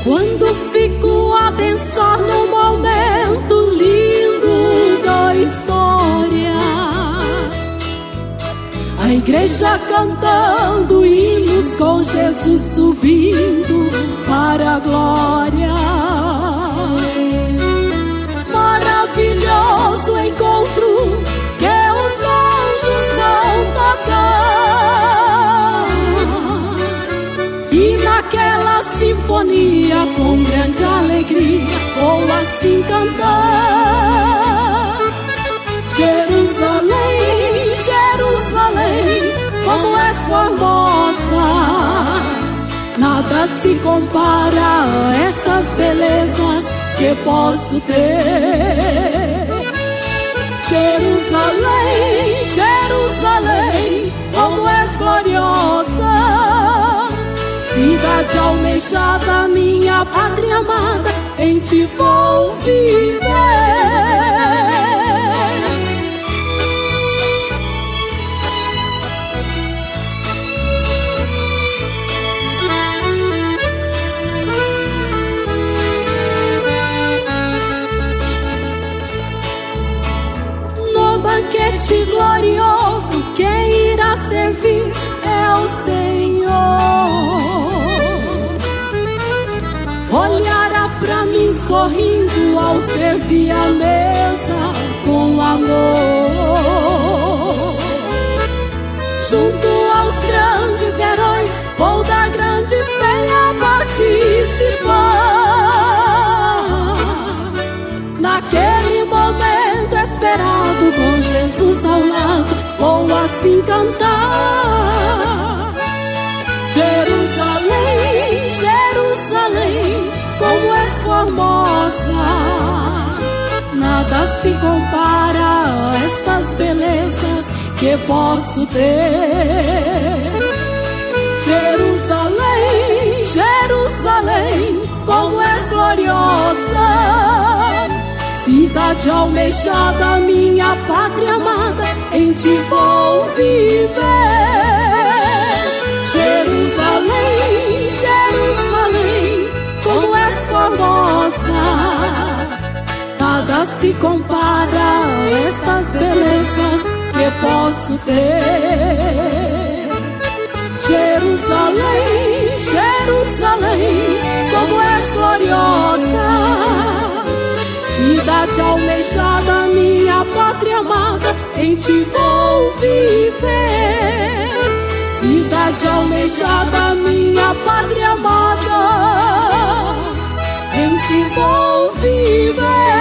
Quando fico a pensar no momento lindo da história, a igreja cantando hinos com Jesus subindo para a glória. Maravilhoso encontro que os anjos vão tocar, e naquela sinfonia com grande alegria vou assim cantar: Jerusalém, Jerusalém, como és formosa, nada se compara a estas belezas que posso ter. Jerusalém, Jerusalém, como és gloriosa, cidade almejada, minha pátria amada, em ti vou viver. Banquete glorioso, quem irá servir é o Senhor. Olhará pra mim sorrindo ao servir a mesa com amor. Junto aos grandes heróis vou da grande ceia participar. Naquele momento esperado, com Jesus ao lado, vou assim cantar: Jerusalém, Jerusalém, como és formosa, nada se compara a estas belezas que posso ter. Jerusalém, Jerusalém, como és gloriosa, cidade almejada, minha pátria amada, em ti vou viver. Jerusalém, Jerusalém, como és formosa, nada se compara a estas belezas que posso ter. Jerusalém, Jerusalém, como és gloriosa, cidade almejada, minha pátria amada, em ti vou viver. Cidade almejada, minha pátria amada, em ti vou viver.